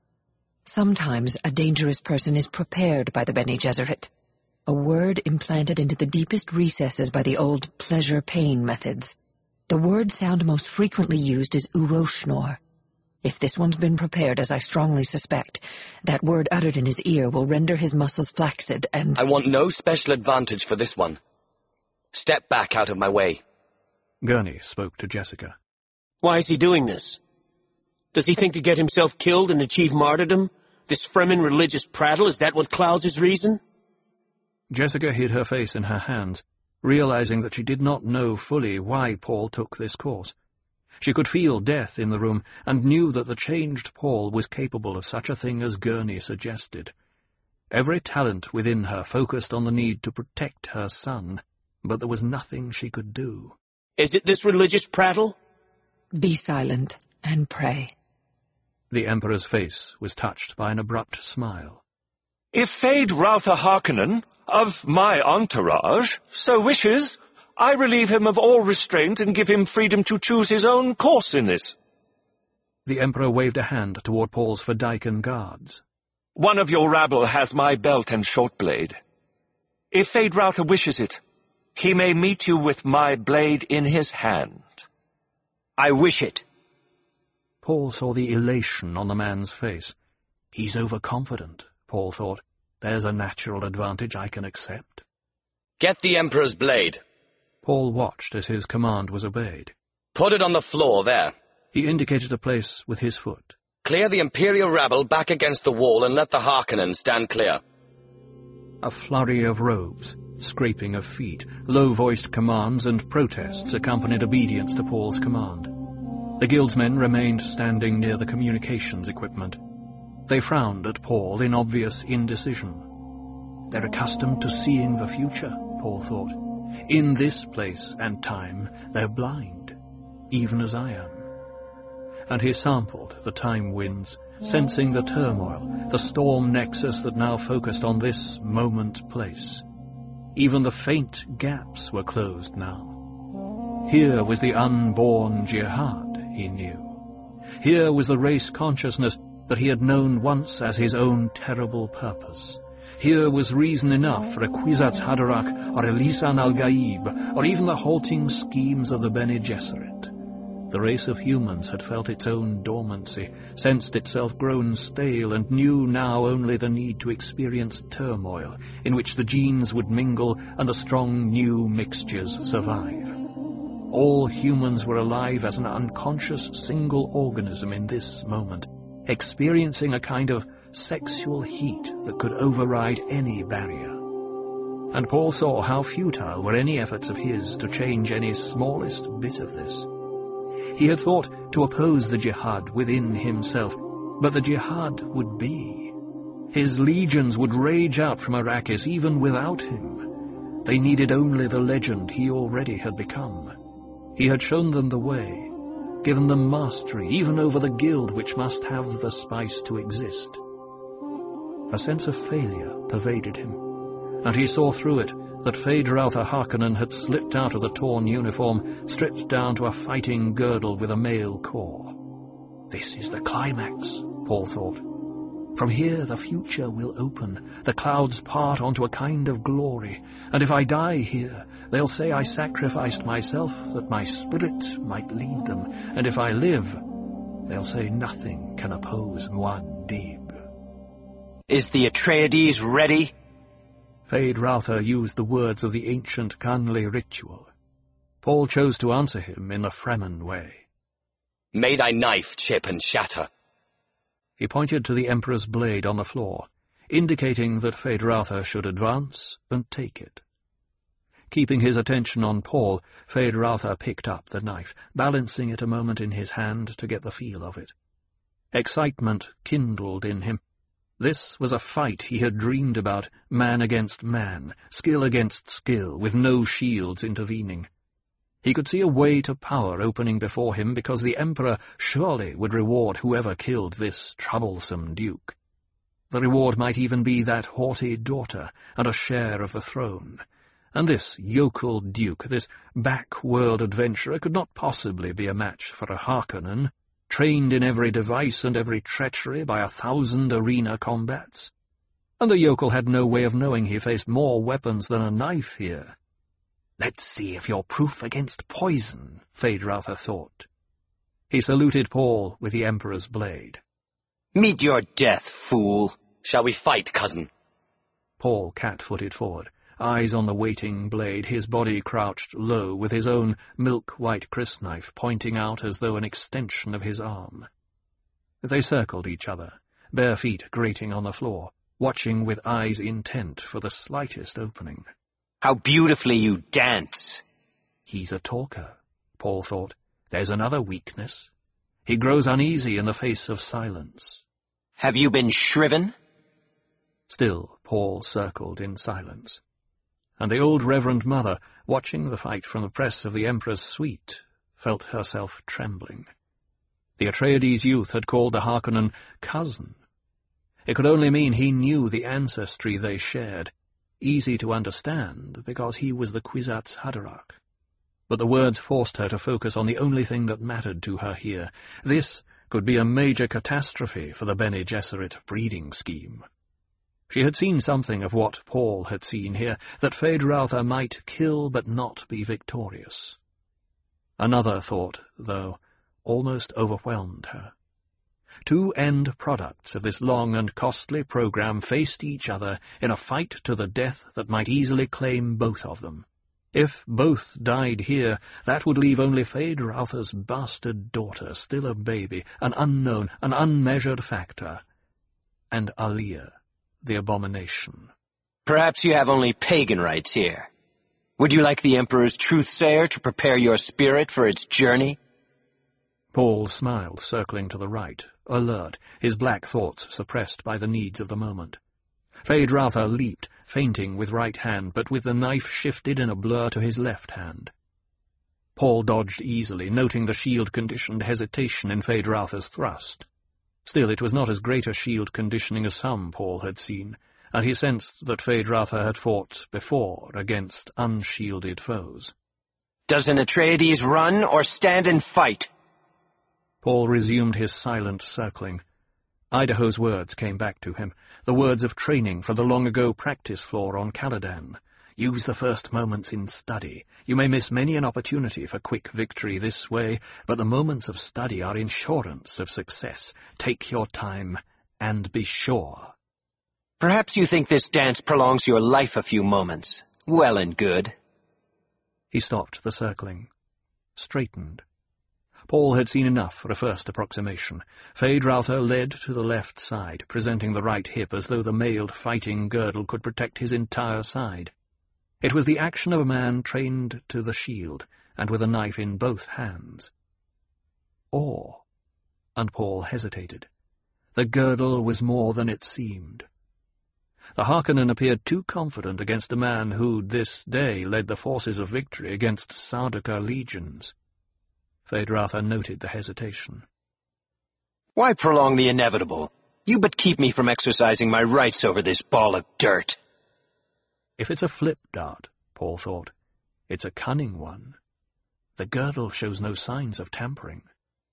Speaker 5: Sometimes a dangerous person is prepared by the Bene Gesserit. A word implanted into the deepest recesses by the old pleasure-pain methods. The word sound most frequently used is Uroshnor. If this one's been prepared, as I strongly suspect, that word uttered in his ear will render his muscles flaccid and...
Speaker 3: I want no special advantage for this one. Step back out of my way.
Speaker 1: Gurney spoke to Jessica.
Speaker 2: Why is he doing this? Does he think to get himself killed and achieve martyrdom? This Fremen religious prattle, is that what clouds his reason?
Speaker 1: Jessica hid her face in her hands, realizing that she did not know fully why Paul took this course. She could feel death in the room, and knew that the changed Paul was capable of such a thing as Gurney suggested. Every talent within her focused on the need to protect her son, but there was nothing she could do.
Speaker 2: Is it this religious prattle?
Speaker 5: Be silent and pray.
Speaker 1: The Emperor's face was touched by an abrupt smile.
Speaker 7: If Feyd-Rautha Harkonnen, of my entourage, so wishes, I relieve him of all restraint and give him freedom to choose his own course in this.
Speaker 1: The Emperor waved a hand toward Paul's Fedaykin guards.
Speaker 7: "One of your rabble has my belt and short blade. If Feyd-Rautha wishes it, he may meet you with my blade in his hand."
Speaker 11: I wish it.
Speaker 1: Paul saw the elation on the man's face. He's overconfident, Paul thought. There's a natural advantage I can accept.
Speaker 3: "Get the Emperor's blade."
Speaker 1: Paul watched as his command was obeyed.
Speaker 3: "Put it on the floor there."
Speaker 1: He indicated a place with his foot.
Speaker 3: "Clear the Imperial rabble back against the wall and let the Harkonnen stand clear."
Speaker 1: A flurry of robes, scraping of feet, low-voiced commands and protests accompanied obedience to Paul's command. The guildsmen remained standing near the communications equipment. They frowned at Paul in obvious indecision. They're accustomed to seeing the future, Paul thought. In this place and time, they're blind, even as I am. And he sampled the time winds, sensing the turmoil, the storm nexus that now focused on this moment-place. Even the faint gaps were closed now. Here was the unborn jihad, he knew. Here was the race consciousness that he had known once as his own terrible purpose. Here was reason enough for a Kwisatz Haderach or a Lisan al-Gaib, or even the halting schemes of the Bene Gesserit. The race of humans had felt its own dormancy, sensed itself grown stale, and knew now only the need to experience turmoil, in which the genes would mingle and the strong new mixtures survive. All humans were alive as an unconscious single organism in this moment, experiencing a kind of sexual heat that could override any barrier. And Paul saw how futile were any efforts of his to change any smallest bit of this. He had thought to oppose the jihad within himself, but the jihad would be. His legions would rage out from Arrakis even without him. They needed only the legend he already had become. He had shown them the way, given them mastery even over the guild which must have the spice to exist. A sense of failure pervaded him, and he saw through it that Feyd-Rautha Harkonnen had slipped out of the torn uniform, stripped down to a fighting girdle with a mail core. This is the climax, Paul thought. From here the future will open, the clouds part onto a kind of glory, and if I die here, they'll say I sacrificed myself that my spirit might lead them, and if I live, they'll say nothing can oppose Muad'Dib.
Speaker 11: Is the Atreides ready?
Speaker 1: Feyd-Rautha used the words of the ancient Khanli ritual. Paul chose to answer him in the Fremen way.
Speaker 3: "May thy knife chip and shatter."
Speaker 1: He pointed to the Emperor's blade on the floor, indicating that Feyd-Rautha should advance and take it. Keeping his attention on Paul, Feyd-Rautha picked up the knife, balancing it a moment in his hand to get the feel of it. Excitement kindled in him. This was a fight he had dreamed about, man against man, skill against skill, with no shields intervening. He could see a way to power opening before him because the Emperor surely would reward whoever killed this troublesome duke. The reward might even be that haughty daughter and a share of the throne. And this yokel duke, this back-world adventurer, could not possibly be a match for a Harkonnen, trained in every device and every treachery by 1,000 arena combats. And the yokel had no way of knowing he faced more weapons than a knife here. Let's see if you're proof against poison, Feyd-Rautha thought. He saluted Paul with the Emperor's blade.
Speaker 11: Meet your death, fool.
Speaker 3: "Shall we fight, cousin?"
Speaker 1: Paul cat-footed forward, eyes on the waiting blade, his body crouched low, with his own milk-white crysknife pointing out as though an extension of his arm. They circled each other, bare feet grating on the floor, watching with eyes intent for the slightest opening.
Speaker 11: How beautifully you dance.
Speaker 1: He's a talker, Paul thought. There's another weakness. He grows uneasy in the face of silence.
Speaker 11: Have you been shriven?
Speaker 1: Still, Paul circled in silence. And the old Reverend Mother, watching the fight from the press of the Emperor's suite, felt herself trembling. The Atreides youth had called the Harkonnen cousin. It could only mean he knew the ancestry they shared, easy to understand because he was the Kwisatz Haderach. But the words forced her to focus on the only thing that mattered to her here. This could be a major catastrophe for the Bene Gesserit breeding scheme. She had seen something of what Paul had seen here, that Feyd-Rautha might kill but not be victorious. Another thought, though, almost overwhelmed her. Two end products of this long and costly program faced each other in a fight to the death that might easily claim both of them. If both died here, that would leave only Feyd-Rautha's bastard daughter, still a baby, an unknown, an unmeasured factor, and Alia, the abomination.
Speaker 11: Perhaps you have only pagan rites here. Would you like the Emperor's truth-sayer to prepare your spirit for its journey?
Speaker 1: Paul smiled, circling to the right, alert, his black thoughts suppressed by the needs of the moment. Feyd-Rautha leaped, feinting with right hand, but with the knife shifted in a blur to his left hand. Paul dodged easily, noting the shield-conditioned hesitation in Feyd-Rautha's thrust. Still, it was not as great a shield conditioning as some Paul had seen, and he sensed that Feyd-Rautha had fought before against unshielded foes.
Speaker 11: Does an Atreides run or stand and fight?
Speaker 1: Paul resumed his silent circling. Idaho's words came back to him, the words of training from the long-ago practice floor on Caladan. Use the first moments in study. You may miss many an opportunity for quick victory this way, but the moments of study are insurance of success. Take your time, and be sure.
Speaker 11: Perhaps you think this dance prolongs your life a few moments. Well and good.
Speaker 1: He stopped the circling, straightened. Paul had seen enough for a first approximation. Feyd-Rautha led to the left side, presenting the right hip as though the mailed fighting girdle could protect his entire side. It was the action of a man trained to the shield, and with a knife in both hands. Or, and Paul hesitated, the girdle was more than it seemed. The Harkonnen appeared too confident against a man who, this day, led the forces of victory against Sardaukar legions. Feyd-Rautha noted the hesitation.
Speaker 11: Why prolong the inevitable? You but keep me from exercising my rights over this ball of dirt.
Speaker 1: If it's a flip dart, Paul thought, it's a cunning one. The girdle shows no signs of tampering.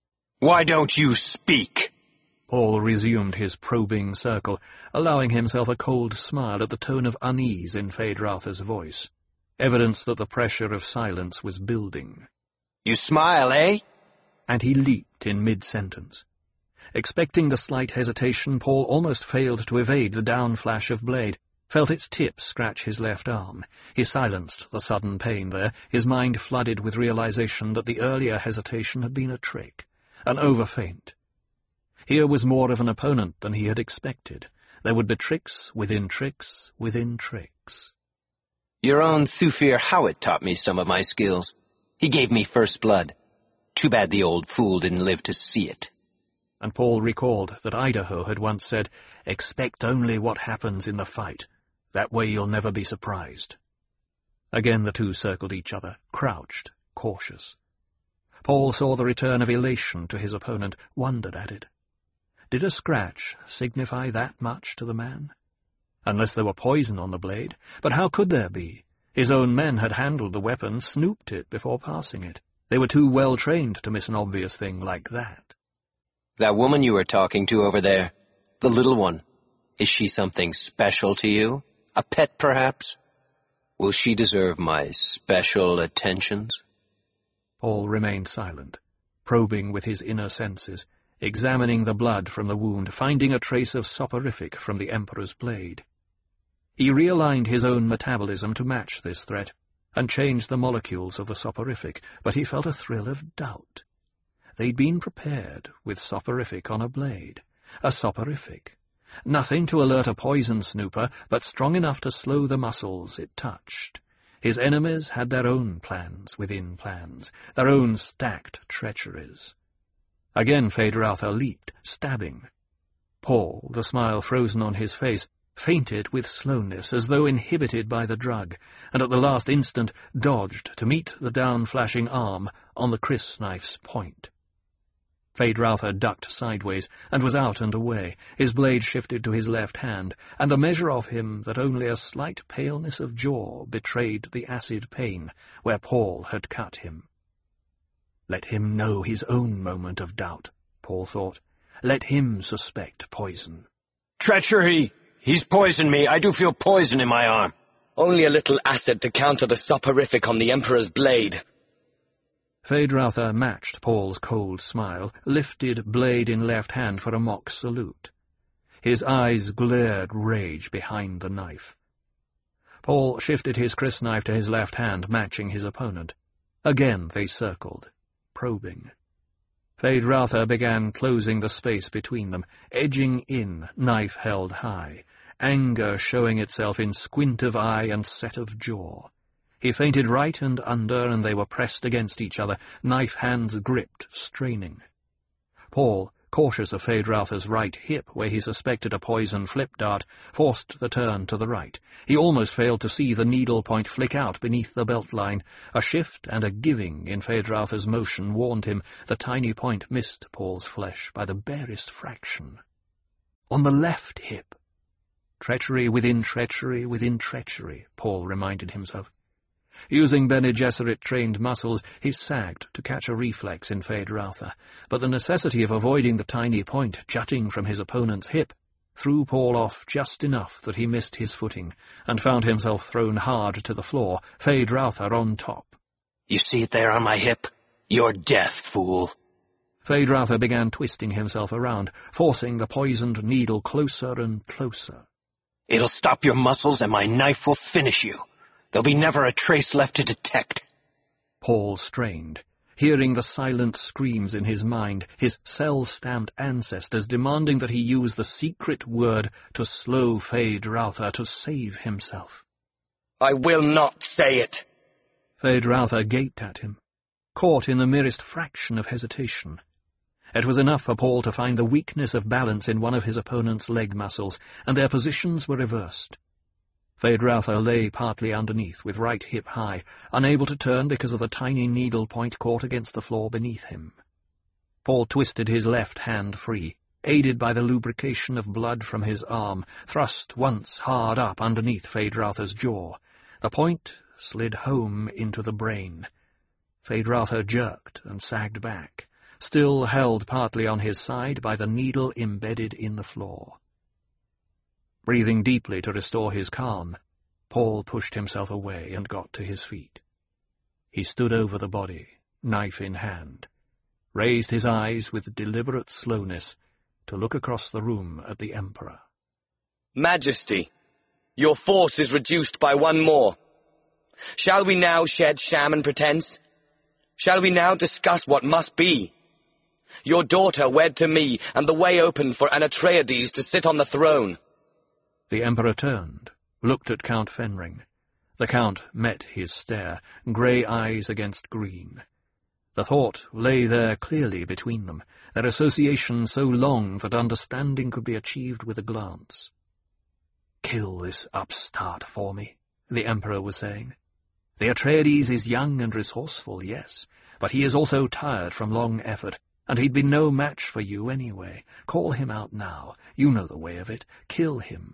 Speaker 11: Why don't you speak?
Speaker 1: Paul resumed his probing circle, allowing himself a cold smile at the tone of unease in Feyd-Rautha's voice, evidence that the pressure of silence was building.
Speaker 11: You smile, eh?
Speaker 1: And he leaped in mid-sentence. Expecting the slight hesitation, Paul almost failed to evade the down-flash of blade, felt its tip scratch his left arm. He silenced the sudden pain there, his mind flooded with realization that the earlier hesitation had been a trick, an overfeint. Here was more of an opponent than he had expected. There would be tricks within tricks within tricks.
Speaker 11: Your own Thufir Hawat taught me some of my skills. He gave me first blood. Too bad the old fool didn't live to see it.
Speaker 1: And Paul recalled that Idaho had once said, "Expect only what happens in the fight. That way you'll never be surprised." Again the two circled each other, crouched, cautious. Paul saw the return of elation to his opponent, wondered at it. Did a scratch signify that much to the man? Unless there were poison on the blade. But how could there be? His own men had handled the weapon, snooped it before passing it. They were too well trained to miss an obvious thing like that.
Speaker 11: That woman you were talking to over there, the little one, is she something special to you? A pet, perhaps? Will she deserve my special attentions?
Speaker 1: Paul remained silent, probing with his inner senses, examining the blood from the wound, finding a trace of soporific from the Emperor's blade. He realigned his own metabolism to match this threat, and changed the molecules of the soporific, but he felt a thrill of doubt. They'd been prepared with soporific on a blade. A soporific. Nothing to alert a poison snooper, but strong enough to slow the muscles it touched. His enemies had their own plans within plans, their own stacked treacheries. Again Feyd-Rautha leaped, stabbing. Paul, the smile frozen on his face, fainted with slowness, as though inhibited by the drug, and at the last instant dodged to meet the down-flashing arm on the crysknife's point. Feyd-Rautha ducked sideways, and was out and away. His blade shifted to his left hand, and the measure of him that only a slight paleness of jaw betrayed the acid pain where Paul had cut him. Let him know his own moment of doubt, Paul thought. Let him suspect poison.
Speaker 11: Treachery! He's poisoned me. I do feel poison in my arm.
Speaker 3: Only a little acid to counter the soporific on the Emperor's blade.
Speaker 1: Feyd-Rautha matched Paul's cold smile, lifted blade in left hand for a mock salute. His eyes glared rage behind the knife. Paul shifted his crysknife to his left hand, matching his opponent. Again they circled, probing. Feyd-Rautha began closing the space between them, edging in, knife held high, anger showing itself in squint of eye and set of jaw. He feinted right and under, and they were pressed against each other, knife hands gripped, straining. Paul, cautious of Feyd-Rautha's right hip, where he suspected a poison flip dart, forced the turn to the right. He almost failed to see the needle point flick out beneath the belt line. A shift and a giving in Feyd-Rautha's motion warned him the tiny point missed Paul's flesh by the barest fraction. On the left hip. Treachery within treachery within treachery, Paul reminded himself. Using Bene Gesserit-trained muscles, he sagged to catch a reflex in Feyd-Rautha, but the necessity of avoiding the tiny point jutting from his opponent's hip threw Paul off just enough that he missed his footing, and found himself thrown hard to the floor, Feyd-Rautha on top.
Speaker 9: You see it there on my hip? You're death, fool.
Speaker 1: Feyd-Rautha began twisting himself around, forcing the poisoned needle closer and closer.
Speaker 9: It'll stop your muscles, and my knife will finish you. There'll be never a trace left to detect.
Speaker 1: Paul strained, hearing the silent screams in his mind, his cell-stamped ancestors demanding that he use the secret word to slow Feyd-Rautha, to save himself.
Speaker 3: I will not say it.
Speaker 1: Feyd-Rautha gaped at him, caught in the merest fraction of hesitation. It was enough for Paul to find the weakness of balance in one of his opponent's leg muscles, and their positions were reversed. Feyd-Rautha lay partly underneath, with right hip high, unable to turn because of the tiny needle point caught against the floor beneath him. Paul twisted his left hand free, aided by the lubrication of blood from his arm, thrust once hard up underneath Feyd-Rautha's jaw. The point slid home into the brain. Feyd-Rautha jerked and sagged back, still held partly on his side by the needle embedded in the floor. Breathing deeply to restore his calm, Paul pushed himself away and got to his feet. He stood over the body, knife in hand, raised his eyes with deliberate slowness to look across the room at the Emperor.
Speaker 3: Majesty, your force is reduced by one more. Shall we now shed sham and pretense? Shall we now discuss what must be? Your daughter wed to me, and the way opened for an Atreides to sit on the throne.
Speaker 1: The Emperor turned, looked at Count Fenring. The Count met his stare, grey eyes against green. The thought lay there clearly between them, their association so long that understanding could be achieved with a glance. "Kill this upstart for me," the Emperor was saying. "The Atreides is young and resourceful, yes, but he is also tired from long effort, and he'd be no match for you anyway. Call him out now. You know the way of it. Kill him."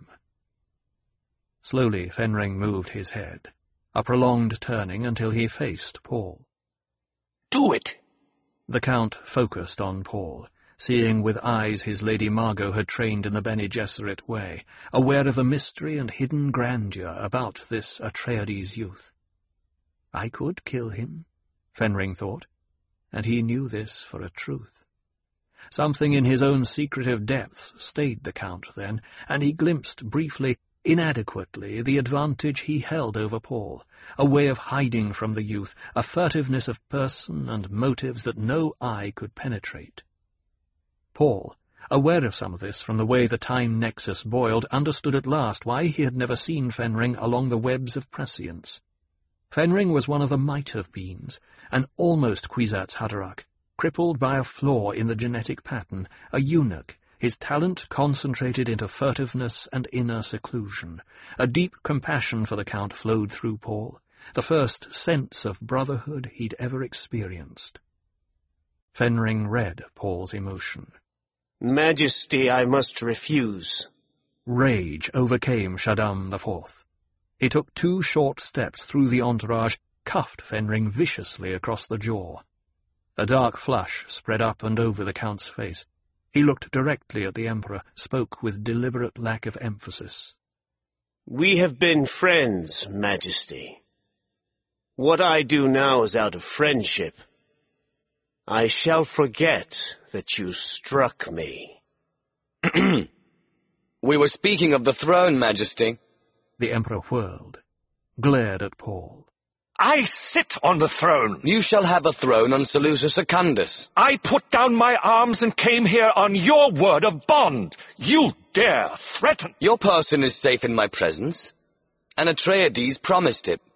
Speaker 1: Slowly Fenring moved his head, a prolonged turning until he faced Paul.
Speaker 9: "Do it!"
Speaker 1: The Count focused on Paul, seeing with eyes his Lady Margot had trained in the Bene Gesserit way, aware of the mystery and hidden grandeur about this Atreides youth. I could kill him, Fenring thought, and he knew this for a truth. Something in his own secretive depths stayed the Count then, and he glimpsed briefly, inadequately, the advantage he held over Paul, a way of hiding from the youth, a furtiveness of person and motives that no eye could penetrate. Paul, aware of some of this from the way the time nexus boiled, understood at last why he had never seen Fenring along the webs of prescience. Fenring was one of the might-have-beens, an almost Kwisatz Haderach, crippled by a flaw in the genetic pattern, a eunuch, his talent concentrated into furtiveness and inner seclusion. A deep compassion for the Count flowed through Paul, the first sense of brotherhood he'd ever experienced. Fenring read Paul's emotion.
Speaker 2: "Majesty, I must refuse."
Speaker 1: Rage overcame Shaddam IV. He took 2 short steps through the entourage, cuffed Fenring viciously across the jaw. A dark flush spread up and over the Count's face. He looked directly at the Emperor, spoke with deliberate lack of emphasis.
Speaker 2: We have been friends, Majesty. What I do now is out of friendship. I shall forget that you struck me.
Speaker 3: We were speaking of the throne, Majesty.
Speaker 1: The Emperor whirled, glared at Paul.
Speaker 7: I sit on the throne.
Speaker 3: You shall have a throne on Seleucus Secundus.
Speaker 7: I put down my arms and came here on your word of bond. You dare threaten.
Speaker 3: Your person is safe in my presence, and Atreides promised it.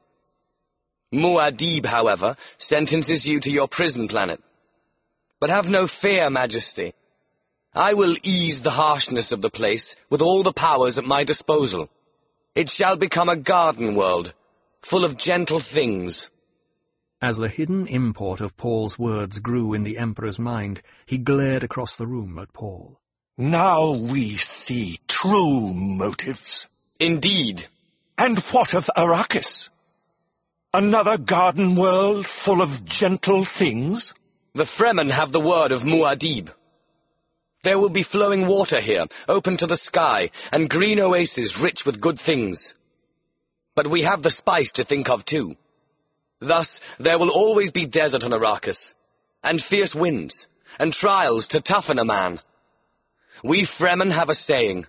Speaker 3: Muad'Dib, however, sentences you to your prison planet. But have no fear, Majesty. I will ease the harshness of the place with all the powers at my disposal. It shall become a garden world, full of gentle things.
Speaker 1: As the hidden import of Paul's words grew in the Emperor's mind, he glared across the room at Paul.
Speaker 7: Now we see true motives.
Speaker 3: Indeed.
Speaker 7: And what of Arrakis? Another garden world full of gentle things?
Speaker 3: The Fremen have the word of Muad'Dib. There will be flowing water here, open to the sky, and green oases rich with good things. But we have the spice to think of too. Thus, there will always be desert on Arrakis, and fierce winds, and trials to toughen a man. We Fremen have a saying.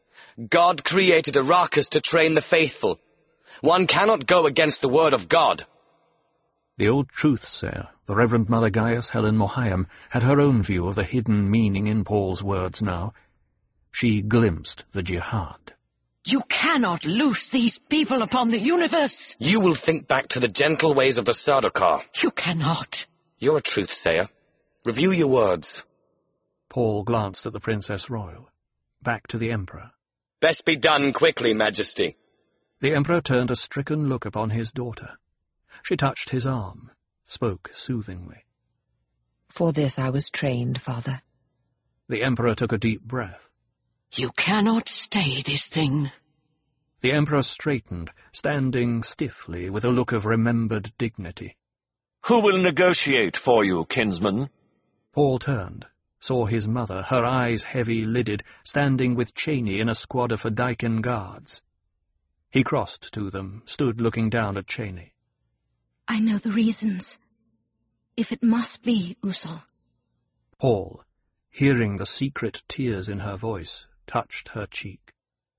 Speaker 3: God created Arrakis to train the faithful. One cannot go against the word of God.
Speaker 1: The old truth-sayer, the Reverend Mother Gaius Helen Mohiam, had her own view of the hidden meaning in Paul's words now. She glimpsed the jihad.
Speaker 10: You cannot loose these people upon the universe.
Speaker 3: You will think back to the gentle ways of the Sardaukar.
Speaker 10: You cannot.
Speaker 3: You're a truth-sayer. Review your words.
Speaker 1: Paul glanced at the Princess Royal, back to the Emperor.
Speaker 3: Best be done quickly, Majesty.
Speaker 1: The Emperor turned a stricken look upon his daughter. She touched his arm, spoke soothingly.
Speaker 5: For this I was trained, Father.
Speaker 1: The Emperor took a deep breath.
Speaker 10: You cannot stay this thing.
Speaker 1: The Emperor straightened, standing stiffly with a look of remembered dignity.
Speaker 7: Who will negotiate for you, kinsman?
Speaker 1: Paul turned, saw his mother, her eyes heavy-lidded, standing with Cheney in a squad of Fedaykin guards. He crossed to them, stood looking down at Cheney.
Speaker 6: I know the reasons. If it must be, Usul.
Speaker 1: Paul, hearing the secret tears in her voice, touched her cheek.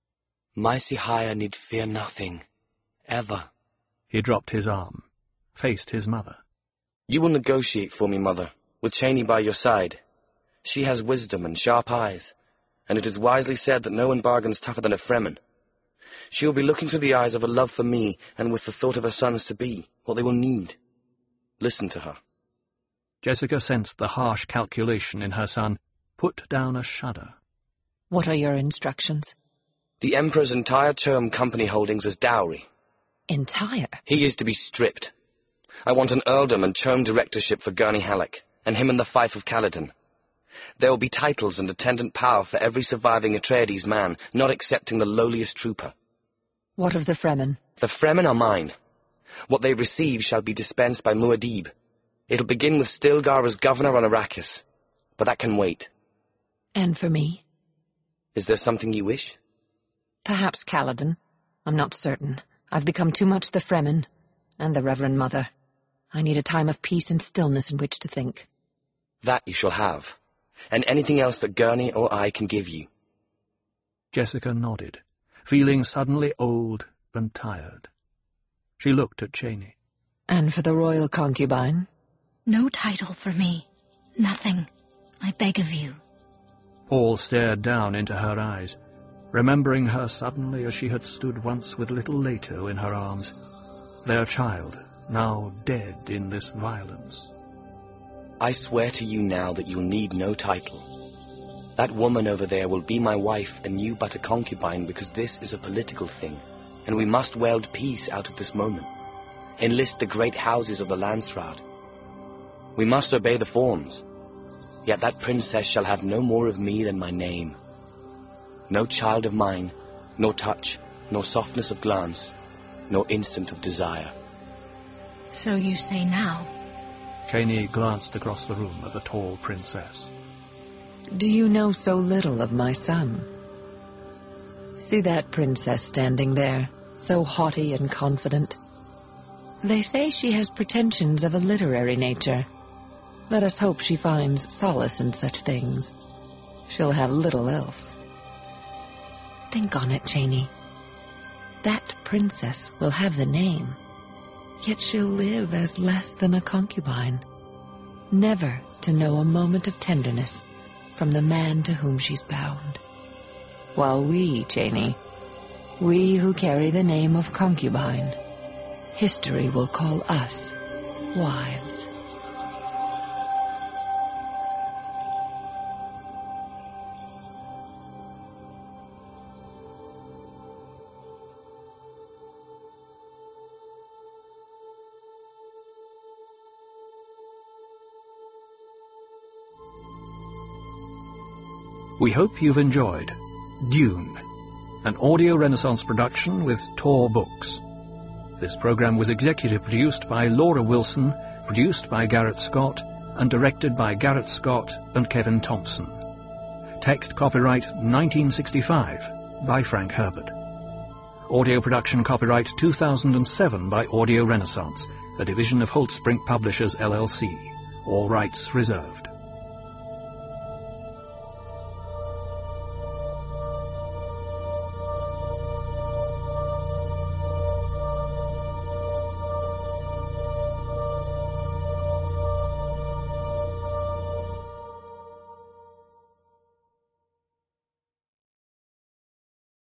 Speaker 3: My Sihaya need fear nothing, ever.
Speaker 1: He dropped his arm, faced his mother.
Speaker 3: You will negotiate for me, Mother, with Cheney by your side. She has wisdom and sharp eyes, and it is wisely said that no one bargains tougher than a Fremen. She will be looking through the eyes of a love for me, and with the thought of her sons-to-be, what they will need. Listen to her.
Speaker 1: Jessica sensed the harsh calculation in her son, put down a shudder.
Speaker 5: What are your instructions?
Speaker 3: The Emperor's entire term company holdings as dowry.
Speaker 5: Entire?
Speaker 3: He is to be stripped. I want an earldom and term directorship for Gurney Halleck, and him in the fief of Caledon. There will be titles and attendant power for every surviving Atreides man, not excepting the lowliest trooper.
Speaker 5: What of the Fremen?
Speaker 3: The Fremen are mine. What they receive shall be dispensed by Muad'Dib. It'll begin with Stilgar as governor on Arrakis, but that can wait.
Speaker 5: And for me?
Speaker 3: Is there something you wish?
Speaker 5: Perhaps Caledon. I'm not certain. I've become too much the Fremen, and the Reverend Mother. I need a time of peace and stillness in which to think.
Speaker 3: That you shall have, and anything else that Gurney or I can give you.
Speaker 1: Jessica nodded, feeling suddenly old and tired. She looked at Cheney.
Speaker 5: And for the royal concubine?
Speaker 6: No title for me. Nothing. I beg of you.
Speaker 1: Paul stared down into her eyes, remembering her suddenly as she had stood once with little Leto in her arms, their child, now dead in this violence.
Speaker 3: I swear to you now that you'll need no title. That woman over there will be my wife and you but a concubine, because this is a political thing, and we must weld peace out of this moment. Enlist the great houses of the Landsraad. We must obey the forms. Yet that princess shall have no more of me than my name. No child of mine, nor touch, nor softness of glance, nor instant of desire.
Speaker 6: So you say now.
Speaker 1: Cheney glanced across the room at the tall princess.
Speaker 5: Do you know so little of my son? See that princess standing there, so haughty and confident? They say she has pretensions of a literary nature. Let us hope she finds solace in such things. She'll have little else. Think on it, Cheney. That princess will have the name, yet she'll live as less than a concubine, never to know a moment of tenderness from the man to whom she's bound. While we, Cheney, we who carry the name of concubine, history will call us wives.
Speaker 1: We hope you've enjoyed Dune, an Audio Renaissance production with Tor Books. This program was executive produced by Laura Wilson, produced by Garrett Scott, and directed by Garrett Scott and Kevin Thompson. Text copyright 1965 by Frank Herbert. Audio production copyright 2007 by Audio Renaissance, a division of Holtzbrink Publishers LLC. All rights reserved.